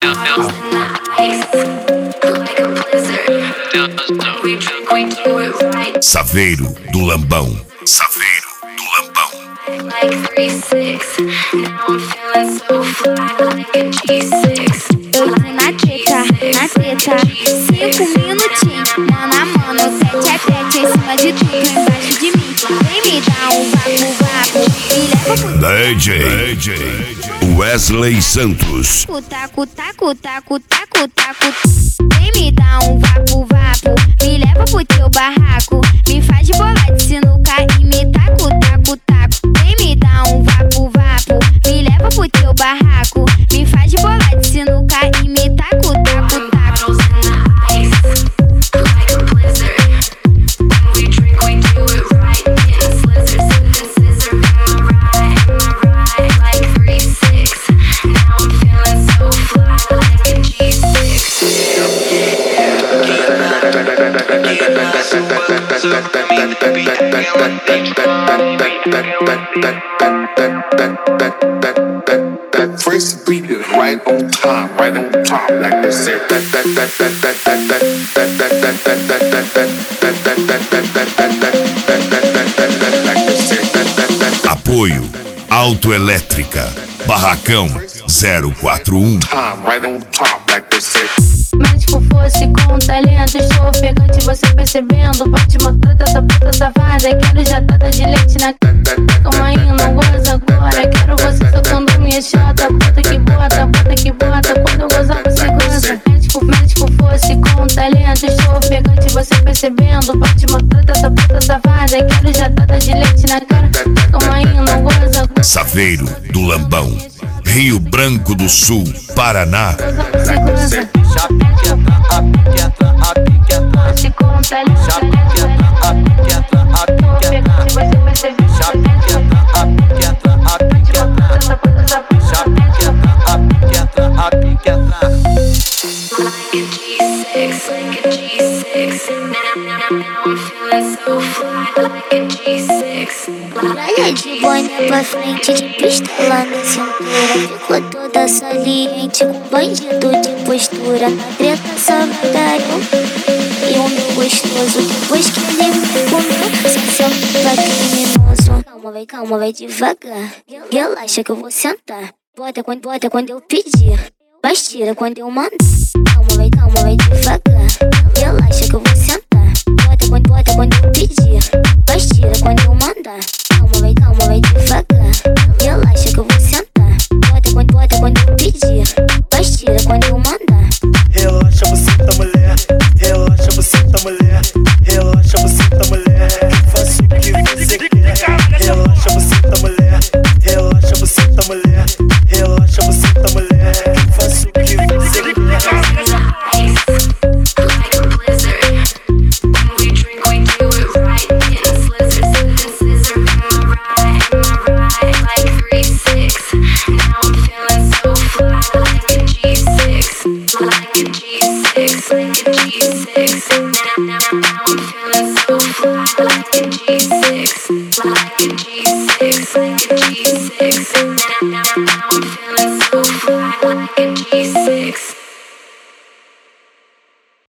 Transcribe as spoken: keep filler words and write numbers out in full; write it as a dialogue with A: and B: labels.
A: Saveiro do Lambão. Saveiro do Lambão.
B: Like three six, now I'm feeling so fly like a G six.
C: Eu tô na treta, na treta, cinco minutinhos, mano a mano, tete a tete, em cima de tudo, embaixo de mim. Vem me dar um vapo, vapo, me leva pro
A: D J, D J Wesley Santos.
C: Taco, taco, taco, taco, taco. Vem me dar um vapo, vapo, me leva pro teu barraco, me faz bolar de sinuca e me taco, taco, taco. Vem me dar um vapo, vapo, me leva pro teu barraco, me faz bolar de sinuca e me taco, taco, taco.
D: First beat is right on top, right on top, like this.
A: Apoio Autoelétrica Barracão zero quatro um.
D: Right on top, like this.
E: Mas tipo fosse com talento, estou ofegante, você percebendo. Bate uma trata, essa puta safada. Quero jatada de leite na calma aí, não goza agora. Quero você tocando minha chata. Puta que bota, puta que bota. Quando eu gozar você goza. Médico, médico fosse com talento, estou ofegante, você percebendo. Bate uma trata, essa puta safada. Quero jatada de leite na cara. Calma aí, não goza agora.
A: Saveiro do Lambão, Rio Branco do Sul, Paraná.
E: Você goza.
C: Olha de boné pra frente, de pistola na cintura. Ficou toda saliente, com bandido de postura. Na treta só vagarinho e o meu gostoso. Depois que ele me comeu, se senta criminoso. Calma, vai, calma, vai devagar. Relaxa que eu vou sentar. Bota quando, bota quando eu pedir, mas tira quando eu mandar. Calma, vai, calma, vai devagar. Relaxa que eu vou sentar. Bota quando, bota quando eu pedir, mas tira quando eu mandar. Calma, vai, calma, vai devagar. Relaxa que eu vou sentar. Bota quando, bota quando eu pedir, mas tira quando eu mandar.
F: Relaxa, você tá mulher. Relaxa, você tá mulher. Relaxa, você tá mulher. Faça o que você quer. Relaxa, você tá mulher. Relaxa, você tá mulher. Relaxa, você tá mulher. Faça o que você quer.
B: Like a G six, like a G six, like a G six.